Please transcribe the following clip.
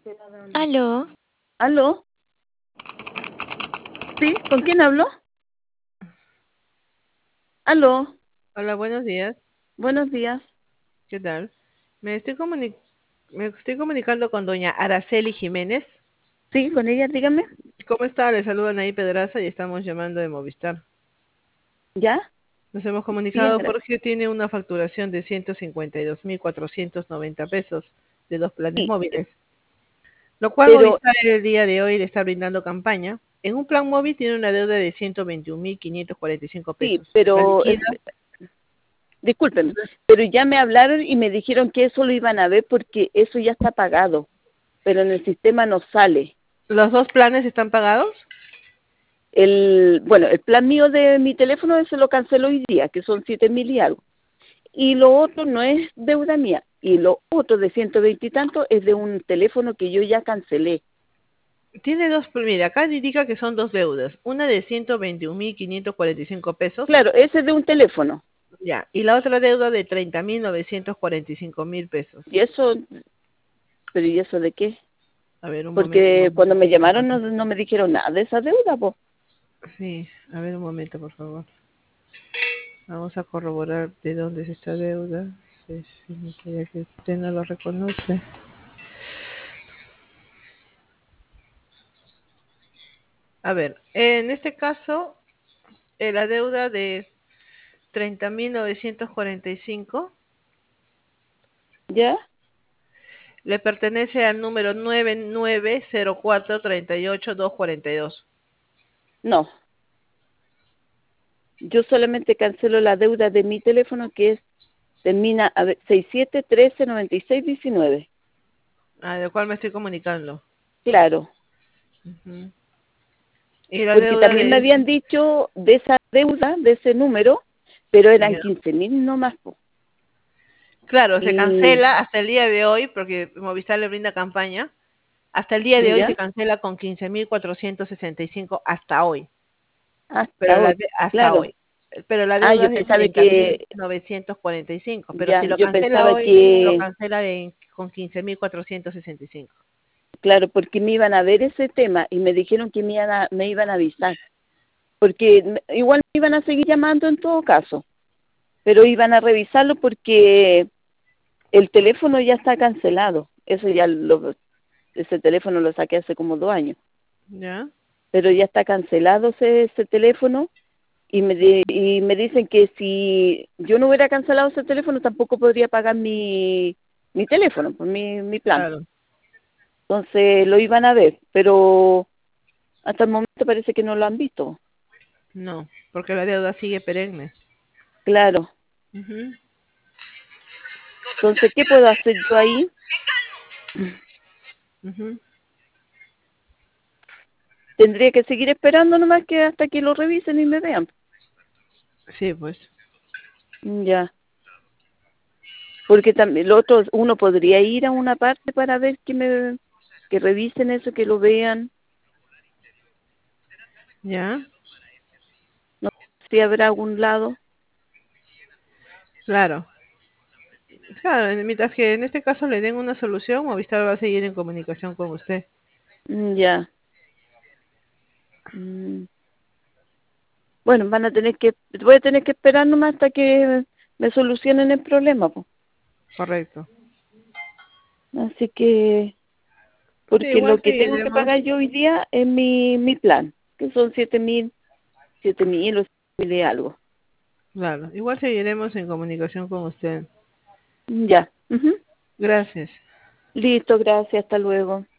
Aló, ¿Aló? ¿Sí? ¿Con quién hablo? ¿Aló? Hola, buenos días. Buenos días. ¿Qué tal? Me estoy comunicando con doña Araceli Jiménez. ¿Sí? ¿Con ella? Dígame. ¿Cómo está? Le saludan ahí Pedraza y estamos llamando de Movistar. ¿Ya? Nos hemos Bien, comunicado gracias. porque tiene una facturación de 152.490 pesos de 2 planes Sí, móviles, lo cual pero, Movistar el día de hoy le está brindando campaña. En un plan móvil tiene una deuda de 121.545 sí, pesos. La pero, liquida. discúlpeme, pero ya me hablaron y me dijeron que eso lo iban a ver porque eso ya está pagado, pero en el sistema no sale. ¿Los 2 planes están pagados? Bueno, el plan mío de mi teléfono ese lo canceló hoy día, que son 7.000 y algo. Y lo otro no es deuda mía. Y lo otro de 120 y tanto es de un teléfono que yo ya cancelé. Tiene mira, acá indica que son 2 deudas, una de 121.545 pesos, Claro, ese es de un teléfono. ya, y la otra deuda de 30.945 pesos. Y eso, pero ¿y eso de qué? A ver, un momento, Porque cuando me por llamaron favor. no me dijeron nada de esa deuda, pues. Sí, a ver un momento, por favor. Vamos a corroborar de dónde es esta deuda. Sí, sí, me quería que usted no lo reconoce. A ver, en este caso, la deuda de 30.945 ¿Ya? le pertenece al número 990438.242. No. Yo solamente cancelo la deuda de mi teléfono que termina a ver, 67139619. Del cual me estoy comunicando. Claro. Ujú. Y la Porque deuda también me de, habían dicho de esa deuda, de ese número, pero eran ya. 15.000 nomás, po. Claro, se Y, cancela hasta el día de hoy, porque Movistar le brinda campaña, hasta el día de hoy ¿ya? se cancela con 15.465 hasta hoy, Hasta hoy. hasta Claro. hoy. Pero la Ah, deuda yo es de pensaba treinta que, mil novecientos cuarenta y cinco pero ya, si lo yo cancela pensaba hoy, lo que cancela con 15.465. claro, porque me iban a ver ese tema y me dijeron que me iban a avisar, porque igual me iban a seguir llamando en todo caso, pero iban a revisarlo porque el teléfono ya está cancelado. Ese teléfono lo saqué hace como 2 años, ¿Ya? pero ya está cancelado ese teléfono y me dicen que si yo no hubiera cancelado ese teléfono tampoco podría pagar mi teléfono, pues mi plan. Claro. Entonces lo iban a ver, pero hasta el momento parece que no lo han visto. No, porque la deuda sigue perenne. Claro. Ujú, Entonces, ¿qué puedo hacer yo ahí? ujú. Tendría que seguir esperando nomás que hasta que lo revisen y me vean. Sí, pues. Ya. Porque también lo otro, uno podría ir a una parte para ver que revisen eso, que lo vean. ¿Ya? No sé si habrá algún lado. Claro. Claro, mientras que en este caso le den una solución, Movistar va a seguir en comunicación con usted. Ya. Mm. Bueno, voy a tener que esperar nomás hasta que me solucionen el problema, pues. Correcto. Así que, Sí, porque igual lo que tengo que seguiremos. pagar yo hoy día es mi plan, que son 7.000 o 7.000 y algo. Claro, igual seguiremos en comunicación con usted. Ya. Ujú. Gracias. Listo, gracias, hasta luego.